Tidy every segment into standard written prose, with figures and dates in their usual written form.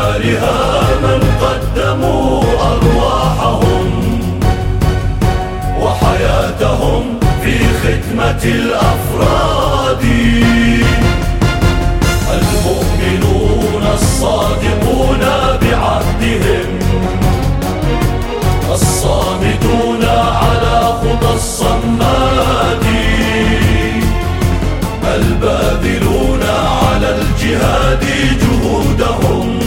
بنارها من قدموا أرواحهم وحياتهم في خدمة الأفراد. المؤمنون الصادقون بعهدهم، الصامدون على خطى الصماد، الباذلون على الجهاد جهودهم،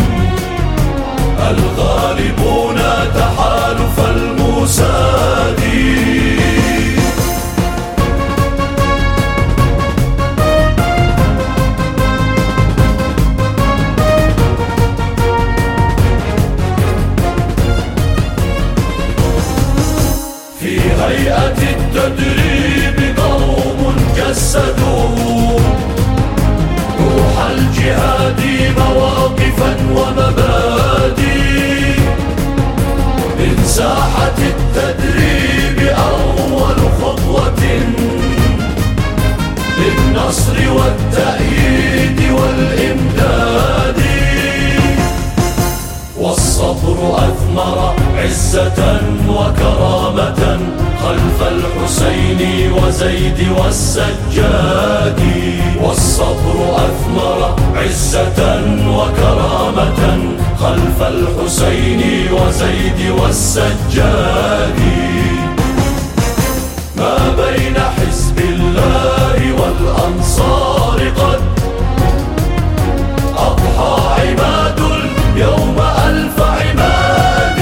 الغالبون تحالف الموساد. في هيئة التدريب قوم جسدوا روح الجهاد مواقفا ومبادئ. من ساحة التدريب أول خطوة للنصر والتأييد والإمداد، والصبر أثمر عزة وكرامة خلف الحسين وزيد والسجاد. والصبر أثمر عزة وكرامة خلف الحسين وزيد والسجاد. ما بين حزب الله والأنصار قد أضحى عماد اليوم ألف عماد.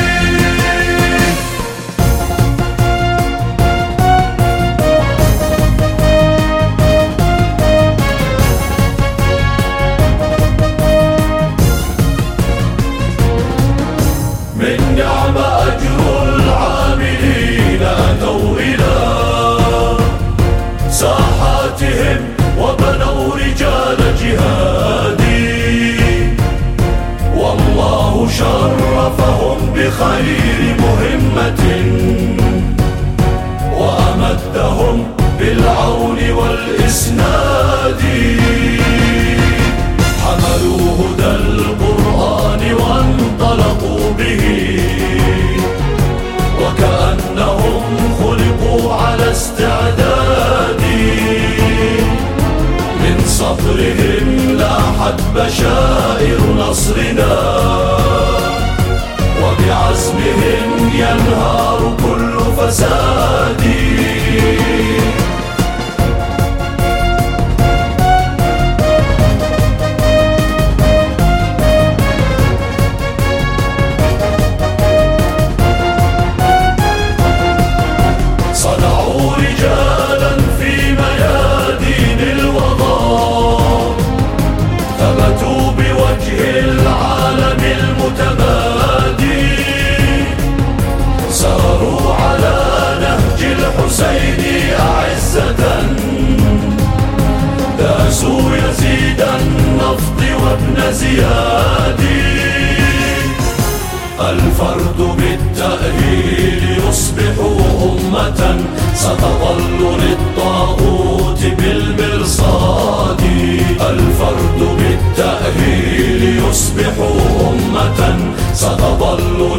من نعم أجر العاملين أتوا إلى ساحاتهم وبنوا رجال جهادي، والله شرفهم بخير مهمة وأمدهم بالعون والإسناد. حملوا هدى القرآن وانطلقوا به وكأنهم خلقوا على استعداد. من صبرهم لاحت بشائر نصرنا وبعزمهم ينهار كل فساد. صنعوا رجالا في ميادين الوغى، ثبتوا بوجه العالم المتمادي، ساروا على نهج الحسين أعزة، داسوا يزيد النفط وابن زياد. الفرد بالتأهيل يصبح أمة ستظل للطاغوت بالمرصاد. الفرد بالتأهيل يصبح أمة ستظل